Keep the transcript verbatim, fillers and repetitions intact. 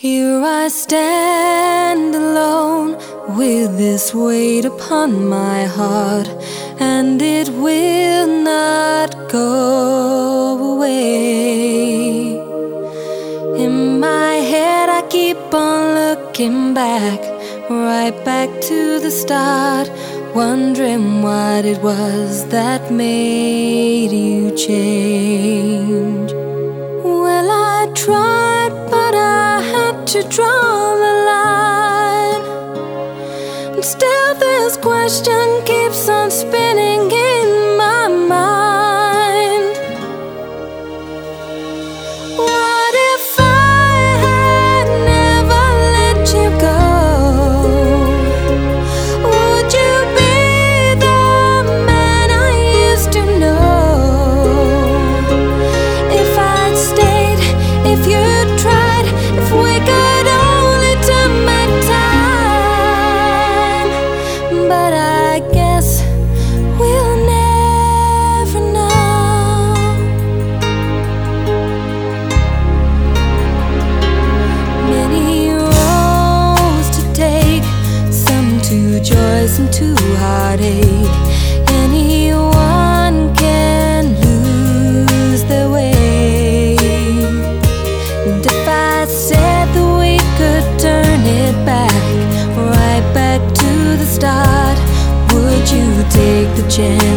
Here I stand alone with this weight upon my heart, and it will not go away. In my head I keep on looking back, right back to the start, wondering what it was that made you change. Well, I tried, but I had to draw the line, and still this question keeps on spinning in my mind. What if I had never let you go? Would you be the man I used to know? If I'd stayed, if you'd tried, if we could only turn back time. But I guess we'll never know. Many roads to take, some to joy, some to heartache. Anyone can lose their way. And if I said that we could turn it back, right back to the start, would you take the chance?